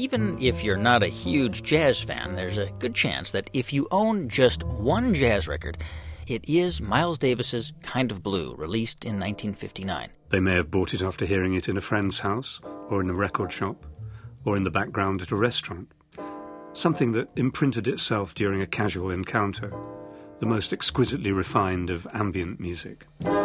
even if you're not a huge jazz fan, there's a good chance that if you own just one jazz record, it is Miles Davis's Kind of Blue, released in 1959. They may have bought it after hearing it in a friend's house, or in a record shop, or in the background at a restaurant. Something that imprinted itself during a casual encounter, the most exquisitely refined of ambient music.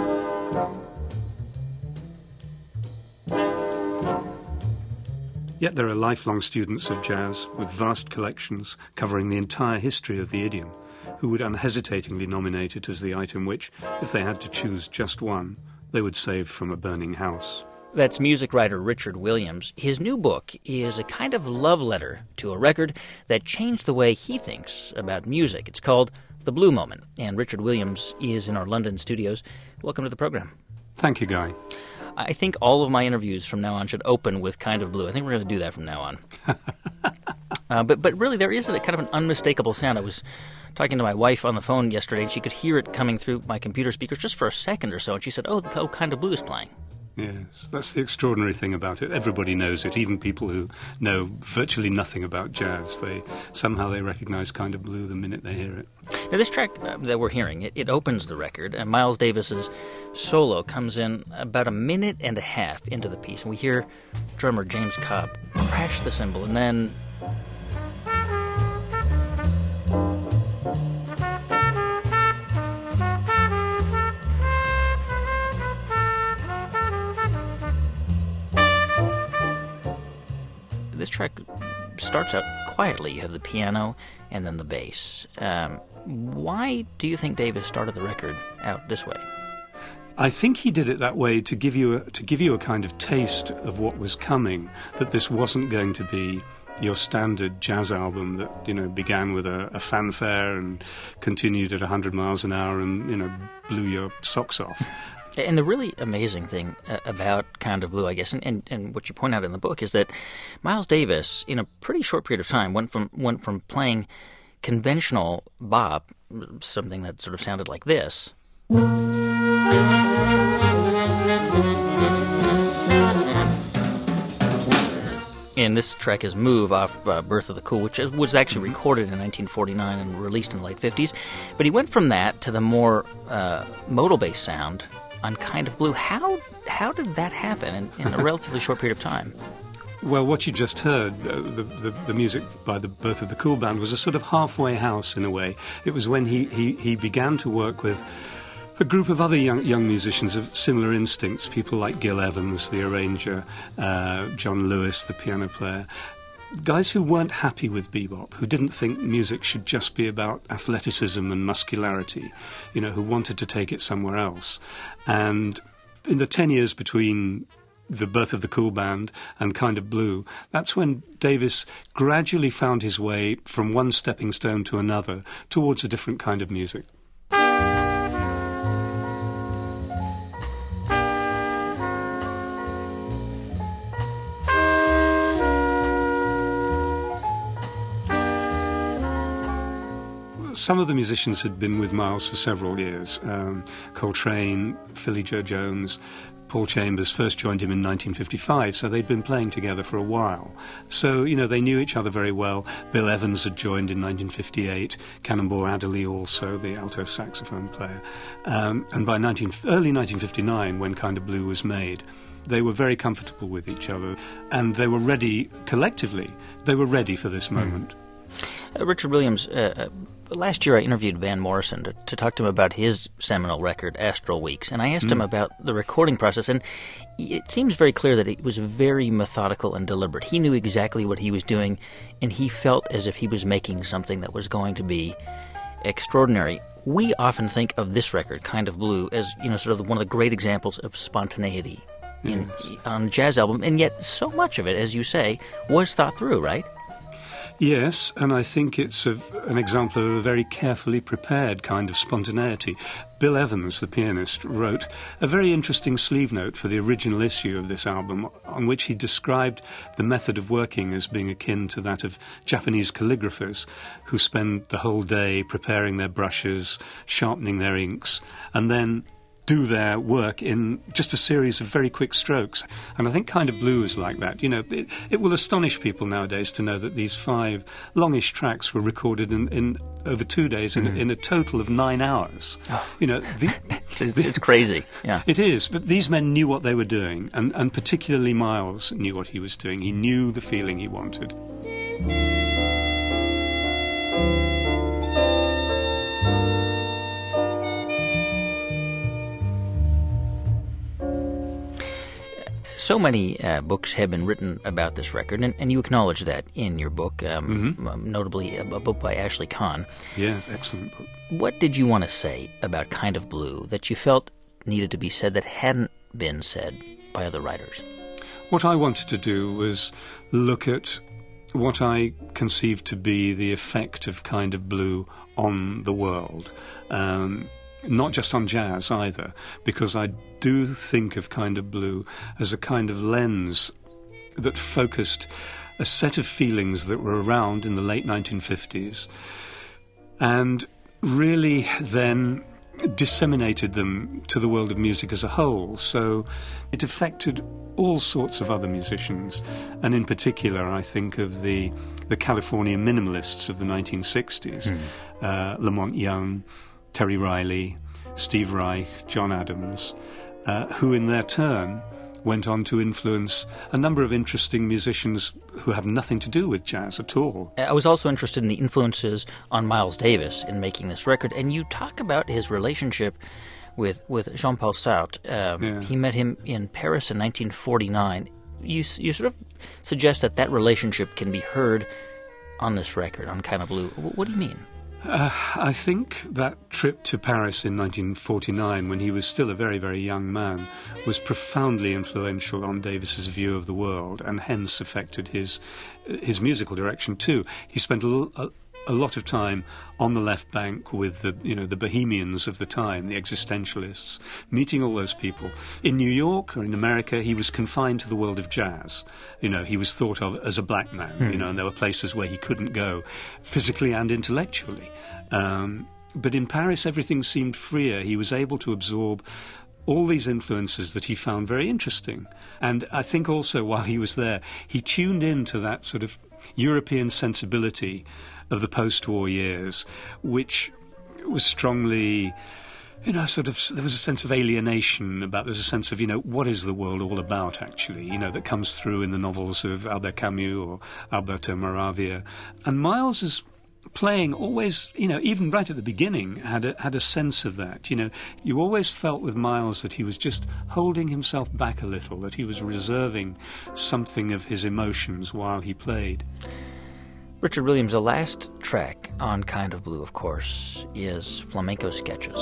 Yet there are lifelong students of jazz with vast collections covering the entire history of the idiom, who would unhesitatingly nominate it as the item which, if they had to choose just one, they would save from a burning house. That's music writer Richard Williams. His new book is a kind of love letter to a record that changed the way he thinks about music. It's called The Blue Moment, and Richard Williams is in our London studios. Welcome to the program. Thank you, Guy. I think all of my interviews from now on should open with Kind of Blue. I think we're going to do that from now on. But really, there is a kind of an unmistakable sound. I was talking to my wife on the phone yesterday, and she could hear it coming through my computer speakers just for a second or so, and she said, oh, Kind of Blue is playing. Yes, that's the extraordinary thing about it. Everybody knows it, even people who know virtually nothing about jazz. Somehow they recognize Kind of Blue the minute they hear it. Now, this track that we're hearing, it opens the record, and Miles Davis's solo comes in about a minute and a half into the piece, and we hear drummer James Cobb crash the cymbal, and then this track starts out quietly. You have the piano and then the bass. Why do you think Davis started the record out this way? I think he did it that way to give you a kind of taste of what was coming, that this wasn't going to be your standard jazz album that, began with a fanfare and continued at 100 miles an hour and, blew your socks off. And the really amazing thing about Kind of Blue, I guess, and what you point out in the book, is that Miles Davis, in a pretty short period of time, went from playing conventional bop, something that sort of sounded like this, and this track is Move off Birth of the Cool, which was actually recorded in 1949 and released in the late 50s. But he went from that to the more modal-based sound on Kind of Blue. How did that happen in a relatively short period of time? Well, what you just heard, the music by the Birth of the Cool Band, was a sort of halfway house in a way. It was when he began to work with a group of other young musicians of similar instincts, people like Gil Evans, the arranger, John Lewis, the piano player, guys who weren't happy with bebop, who didn't think music should just be about athleticism and muscularity, who wanted to take it somewhere else. And in the 10 years between the Birth of the Cool Band and Kind of Blue, that's when Davis gradually found his way from one stepping stone to another towards a different kind of music. Some of the musicians had been with Miles for several years. Coltrane, Philly Joe Jones, Paul Chambers first joined him in 1955, so they'd been playing together for a while. So, they knew each other very well. Bill Evans had joined in 1958, Cannonball Adderley also, the alto saxophone player. And by early 1959, when Kind of Blue was made, they were very comfortable with each other, and they were ready, collectively, they were ready for this moment. Richard Williams, last year I interviewed Van Morrison to talk to him about his seminal record, Astral Weeks, and I asked him about the recording process, and it seems very clear that it was very methodical and deliberate. He knew exactly what he was doing, and he felt as if he was making something that was going to be extraordinary. We often think of this record, Kind of Blue, as sort of one of the great examples of spontaneity on a jazz album, and yet so much of it, as you say, was thought through, right? Yes, and I think it's an example of a very carefully prepared kind of spontaneity. Bill Evans, the pianist, wrote a very interesting sleeve note for the original issue of this album, on which he described the method of working as being akin to that of Japanese calligraphers who spend the whole day preparing their brushes, sharpening their inks, and then do their work in just a series of very quick strokes. And I think Kind of Blue is like that. You know, it will astonish people nowadays to know that these 5 longish tracks were recorded in over 2 days in a total of 9 hours. Oh. You know, it's crazy. Yeah, it is. But these men knew what they were doing, and particularly Miles knew what he was doing. He knew the feeling he wanted. So many books have been written about this record, and you acknowledge that in your book, notably a book by Ashley Kahn. Yes, excellent book. What did you want to say about Kind of Blue that you felt needed to be said that hadn't been said by other writers? What I wanted to do was look at what I conceived to be the effect of Kind of Blue on the world. Not just on jazz either, because I do think of Kind of Blue as a kind of lens that focused a set of feelings that were around in the late 1950s and really then disseminated them to the world of music as a whole. So it affected all sorts of other musicians, and in particular I think of the California minimalists of the 1960s, Lamont Young, Terry Riley, Steve Reich, John Adams, who in their turn went on to influence a number of interesting musicians who have nothing to do with jazz at all. I was also interested in the influences on Miles Davis in making this record, and you talk about his relationship with Jean-Paul Sartre. He met him in Paris in 1949. You sort of suggest that relationship can be heard on this record, on Kind of Blue. What do you mean? I think that trip to Paris in 1949, when he was still a very, very young man, was profoundly influential on Davis's view of the world, and hence affected his musical direction too. He spent a lot of time on the left bank with the bohemians of the time, the existentialists, meeting all those people. In New York or in America, he was confined to the world of jazz. You know, he was thought of as a black man, and there were places where he couldn't go, physically and intellectually. But in Paris, everything seemed freer. He was able to absorb all these influences that he found very interesting. And I think also while he was there, he tuned into that sort of European sensibility of the post-war years, which was strongly, there was a sense of alienation there was a sense of, what is the world all about, actually, that comes through in the novels of Albert Camus or Alberto Moravia. And Miles's playing always, even right at the beginning, had a sense of that. You always felt with Miles that he was just holding himself back a little, that he was reserving something of his emotions while he played. Richard Williams, the last track on Kind of Blue, of course, is Flamenco Sketches.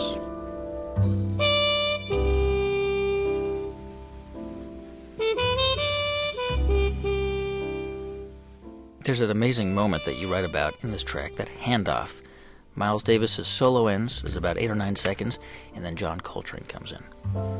There's an amazing moment that you write about in this track, that handoff. Miles Davis's solo ends, there's about 8 or 9 seconds, and then John Coltrane comes in.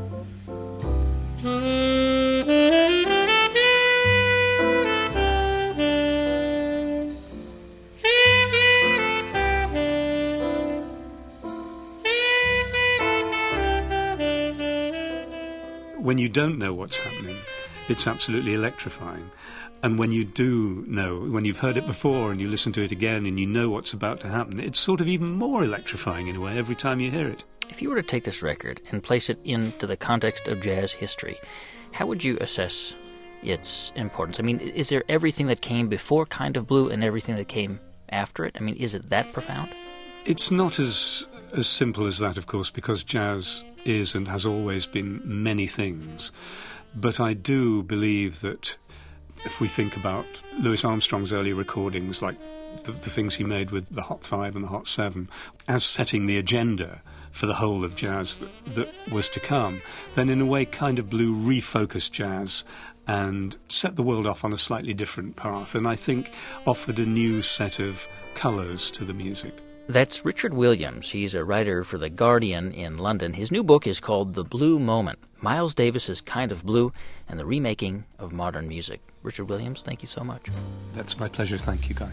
When you don't know what's happening, it's absolutely electrifying. And when you do know, when you've heard it before and you listen to it again and you know what's about to happen, it's sort of even more electrifying in a way every time you hear it. If you were to take this record and place it into the context of jazz history, how would you assess its importance? I mean, is there everything that came before Kind of Blue and everything that came after it? I mean, is it that profound? It's not as simple as that, of course, because jazz is and has always been many things. But I do believe that if we think about Louis Armstrong's early recordings, like the things he made with the Hot 5 and the Hot 7, as setting the agenda for the whole of jazz that was to come, then in a way Kind of Blue refocused jazz and set the world off on a slightly different path, and I think offered a new set of colours to the music. That's Richard Williams. He's a writer for The Guardian in London. His new book is called The Blue Moment, Miles Davis's Kind of Blue and the Remaking of Modern Music. Richard Williams, thank you so much. That's my pleasure. Thank you, Guy.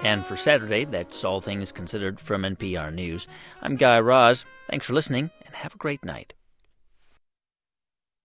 And for Saturday, that's All Things Considered from NPR News. I'm Guy Raz. Thanks for listening, and have a great night.